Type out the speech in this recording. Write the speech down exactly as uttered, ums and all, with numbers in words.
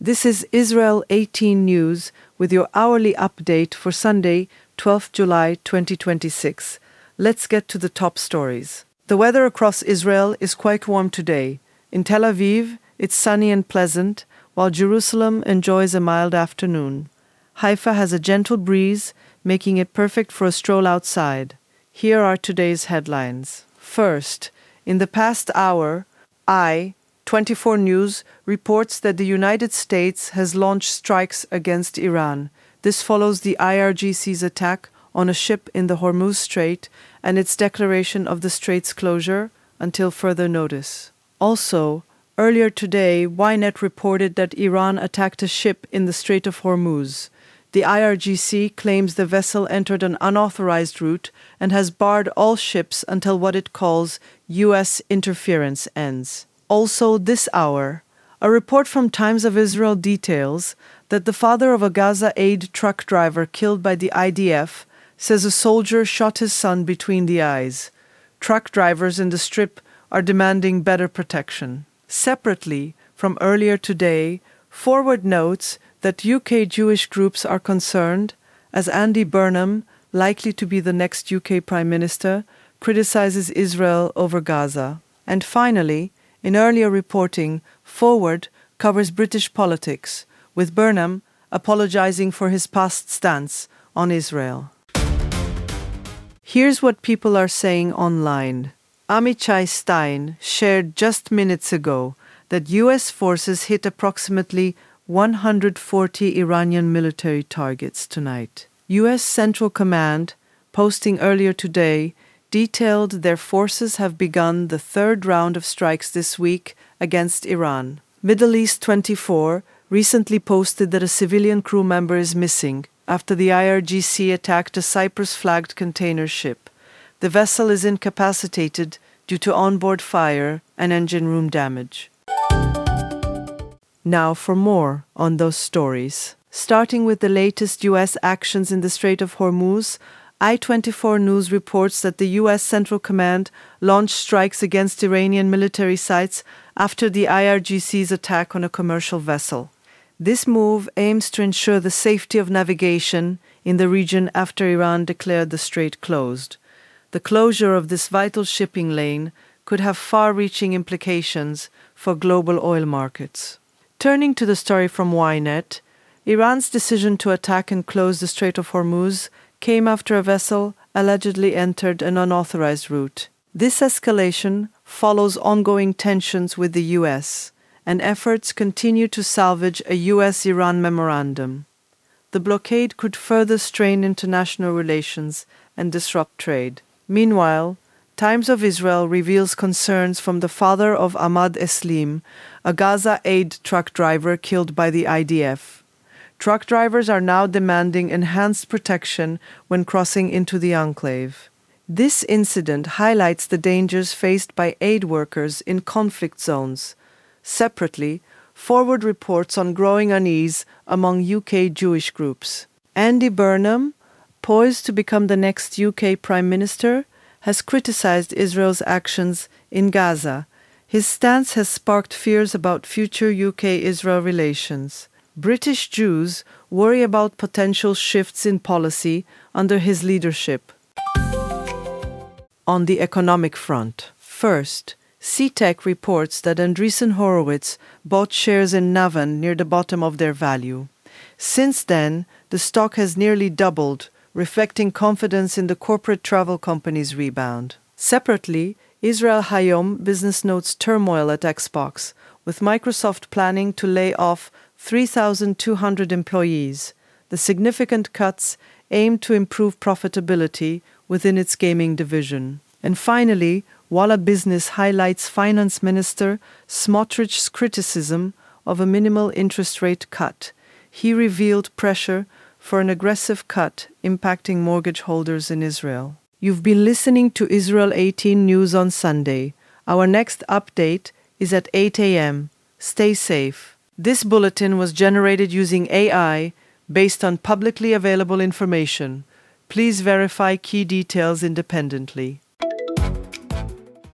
This is Israel eighteen News with your hourly update for Sunday, twelfth of July twenty twenty-six. Let's get to the top stories. The weather across Israel is quite warm today. In Tel Aviv, it's sunny and pleasant, while Jerusalem enjoys a mild afternoon. Haifa has a gentle breeze, making it perfect for a stroll outside. Here are today's headlines. First, in the past hour, I, twenty-four News, reports that the United States has launched strikes against Iran. This follows the I R G C's attack on a ship in the Hormuz Strait and its declaration of the strait's closure until further notice. Also, earlier today, Ynet reported that Iran attacked a ship in the Strait of Hormuz. The I R G C claims the vessel entered an unauthorized route and has barred all ships until what it calls U S interference ends. Also this hour, a report from Times of Israel details that the father of a Gaza aid truck driver killed by the I D F says a soldier shot his son between the eyes. Truck drivers in the Strip are demanding better protection. Separately, from earlier today, Forward notes that U K Jewish groups are concerned as Andy Burnham, likely to be the next U K Prime Minister, criticizes Israel over Gaza. And finally, in earlier reporting, Forward covers British politics, with Burnham apologizing for his past stance on Israel. Here's what people are saying online. Amichai Stein shared just minutes ago that U S forces hit approximately one hundred forty Iranian military targets tonight. U S Central Command, posting earlier today, detailed their forces have begun the third round of strikes this week against Iran. Middle East twenty-four recently posted that a civilian crew member is missing after the I R G C attacked a Cyprus-flagged container ship. The vessel is incapacitated due to onboard fire and engine room damage. Now for more on those stories. Starting with the latest U S actions in the Strait of Hormuz, I twenty-four News reports that the U S Central Command launched strikes against Iranian military sites after the I R G C's attack on a commercial vessel. This move aims to ensure the safety of navigation in the region after Iran declared the strait closed. The closure of this vital shipping lane could have far-reaching implications for global oil markets. Turning to the story from Ynet, Iran's decision to attack and close the Strait of Hormuz came after a vessel allegedly entered an unauthorized route. This escalation follows ongoing tensions with the U S, and efforts continue to salvage a U S Iran memorandum. The blockade could further strain international relations and disrupt trade. Meanwhile, Times of Israel reveals concerns from the father of Ahmad Eslim, a Gaza aid truck driver killed by the I D F. Truck drivers are now demanding enhanced protection when crossing into the enclave. This incident highlights the dangers faced by aid workers in conflict zones. Separately, Forward reports on growing unease among U K Jewish groups. Andy Burnham, poised to become the next U K Prime Minister, has criticized Israel's actions in Gaza. His stance has sparked fears about future U K Israel relations. British Jews worry about potential shifts in policy under his leadership. On the economic front, first, C TEC reports that Andreessen Horowitz bought shares in Navan near the bottom of their value. Since then, the stock has nearly doubled, reflecting confidence in the corporate travel company's rebound. Separately, Israel Hayom business notes turmoil at Xbox, with Microsoft planning to lay off three thousand two hundred employees. The significant cuts aim to improve profitability within its gaming division. And finally, Walla Business highlights Finance Minister Smotrich's criticism of a minimal interest rate cut. He revealed pressure for an aggressive cut impacting mortgage holders in Israel. You've been listening to Israel eighteen News on Sunday. Our next update is at eight a.m. Stay safe. This bulletin was generated using A I based on publicly available information. Please verify key details independently.